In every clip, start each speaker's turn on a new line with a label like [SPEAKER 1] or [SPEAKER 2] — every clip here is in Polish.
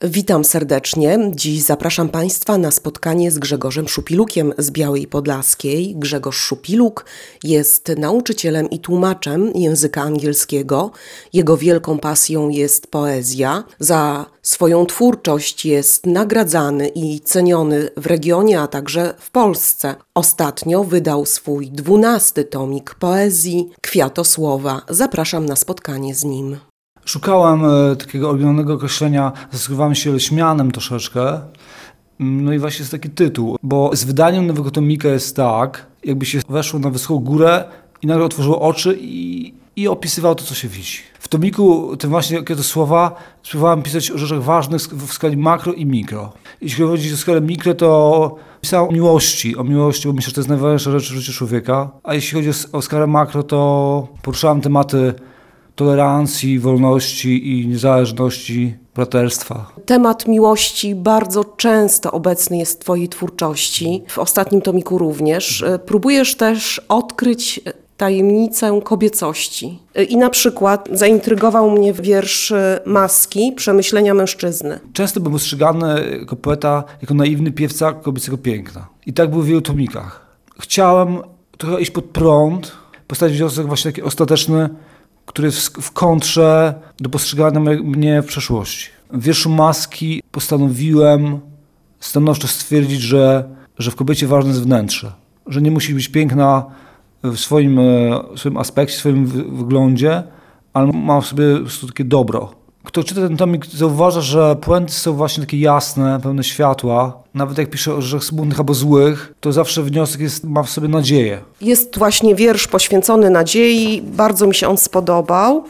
[SPEAKER 1] Witam serdecznie. Dziś zapraszam Państwa na spotkanie z Grzegorzem Szupilukiem z Białej Podlaskiej. Grzegorz Szupiluk jest nauczycielem i tłumaczem języka angielskiego. Jego wielką pasją jest poezja. Za swoją twórczość jest nagradzany i ceniony w regionie, a także w Polsce. Ostatnio wydał swój 12. tomik poezji Kwiatosłowa. Zapraszam na spotkanie z nim.
[SPEAKER 2] Szukałem takiego oryginalnego określenia, zaskakowałem się śmianem troszeczkę. No i właśnie jest taki tytuł, bo z wydaniem nowego tomika jest tak, jakby się weszło na wysoką górę i nagle otworzyło oczy i opisywało to, co się widzi. W tomiku tym właśnie Kwiatosłowa spróbowałem pisać o rzeczach ważnych w skali makro i mikro. Jeśli chodzi o skalę mikro, to pisałem o miłości, bo myślę, że to jest najważniejsza rzecz w życiu człowieka. A jeśli chodzi o skalę makro, to poruszałem tematy tolerancji, wolności i niezależności, braterstwa.
[SPEAKER 1] Temat miłości bardzo często obecny jest w Twojej twórczości, w ostatnim tomiku również. Próbujesz też odkryć tajemnicę kobiecości. I na przykład zaintrygował mnie wiersz Maski, Przemyślenia mężczyzny.
[SPEAKER 2] Często byłem postrzegany jako poeta, jako naiwny piewca kobiecego piękna. I tak było w wielu tomikach. Chciałem trochę iść pod prąd, postawić wniosek właśnie taki ostateczny, który jest w kontrze do postrzegania mnie w przeszłości. W wierszu Maski postanowiłem stanowczo stwierdzić, że w kobiecie ważne jest wnętrze. Że nie musi być piękna w swoim aspekcie, w swoim wyglądzie, ale ma w sobie takie dobro. Kto czyta ten tomik, zauważa, że puenty są właśnie takie jasne, pełne światła. Nawet jak pisze o rzeczach smutnych albo złych, to zawsze wniosek ma w sobie nadzieję.
[SPEAKER 1] Jest właśnie wiersz poświęcony nadziei. Bardzo mi się on spodobał.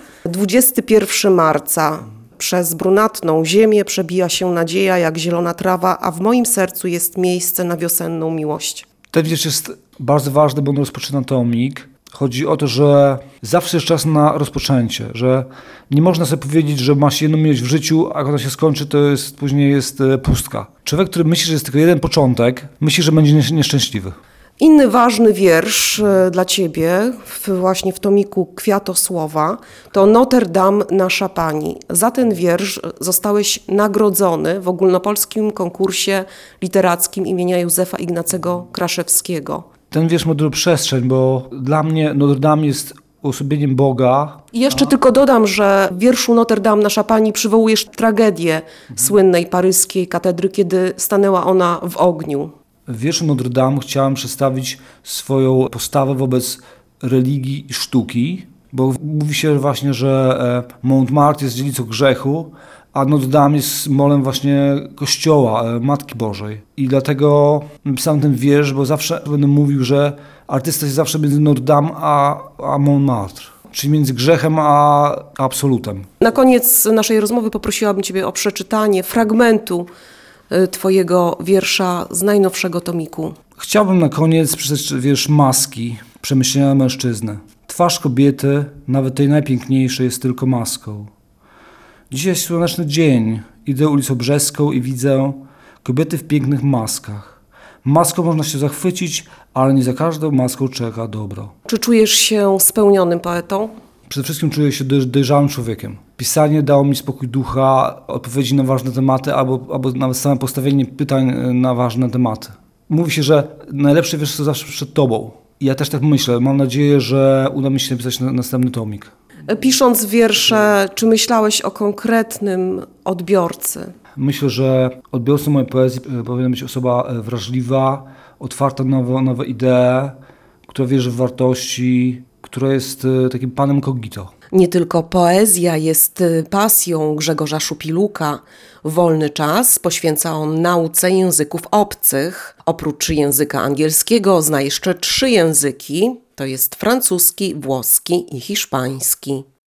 [SPEAKER 1] 21 marca. Przez brunatną ziemię przebija się nadzieja jak zielona trawa, a w moim sercu jest miejsce na wiosenną miłość.
[SPEAKER 2] Ten wiersz jest bardzo ważny, bo on rozpoczyna tomik. Chodzi o to, że zawsze jest czas na rozpoczęcie, że nie można sobie powiedzieć, że ma się jedną miłość w życiu, a jak ona się skończy, to później jest pustka. Człowiek, który myśli, że jest tylko jeden początek, myśli, że będzie nieszczęśliwy.
[SPEAKER 1] Inny ważny wiersz dla Ciebie właśnie w tomiku Kwiatosłowa to Notre Dame, Nasza Pani. Za ten wiersz zostałeś nagrodzony w ogólnopolskim konkursie literackim imienia Józefa Ignacego Kraszewskiego.
[SPEAKER 2] Ten wiersz ma dużą przestrzeń, bo dla mnie Notre Dame jest uosobieniem Boga.
[SPEAKER 1] I jeszcze tylko dodam, że w wierszu Notre Dame, Nasza Pani przywołujesz tragedię słynnej paryskiej katedry, kiedy stanęła ona w ogniu.
[SPEAKER 2] W wierszu Notre Dame chciałem przedstawić swoją postawę wobec religii i sztuki, bo mówi się właśnie, że Montmartre jest dzielnicą grzechu, a Notre Dame jest symbolem właśnie Kościoła, Matki Bożej. I dlatego napisałem ten wiersz, bo zawsze będę mówił, że artysta jest zawsze między Notre Dame a Montmartre, czyli między grzechem a absolutem.
[SPEAKER 1] Na koniec naszej rozmowy poprosiłabym Ciebie o przeczytanie fragmentu Twojego wiersza z najnowszego tomiku.
[SPEAKER 2] Chciałbym na koniec przeczytać wiersz Maski, Przemyślenia mężczyzny. Twarz kobiety, nawet tej najpiękniejszej, jest tylko maską. Dzisiaj jest słoneczny dzień. Idę ulicą Brzeską i widzę kobiety w pięknych maskach. Maską można się zachwycić, ale nie za każdą maską czeka dobro.
[SPEAKER 1] Czy czujesz się spełnionym poetą?
[SPEAKER 2] Przede wszystkim czuję się dojrzałym człowiekiem. Pisanie dało mi spokój ducha, odpowiedzi na ważne tematy albo nawet same postawienie pytań na ważne tematy. Mówi się, że najlepsze wiersze są zawsze przed tobą. I ja też tak myślę. Mam nadzieję, że uda mi się napisać następny tomik.
[SPEAKER 1] Pisząc wiersze, czy myślałeś o konkretnym odbiorcy?
[SPEAKER 2] Myślę, że odbiorcą mojej poezji powinna być osoba wrażliwa, otwarta na nowe idee, która wierzy w wartości, która jest takim panem cogito.
[SPEAKER 1] Nie tylko poezja jest pasją Grzegorza Szupiluka. Wolny czas poświęca on nauce języków obcych. Oprócz języka angielskiego zna jeszcze 3 języki. To jest francuski, włoski i hiszpański.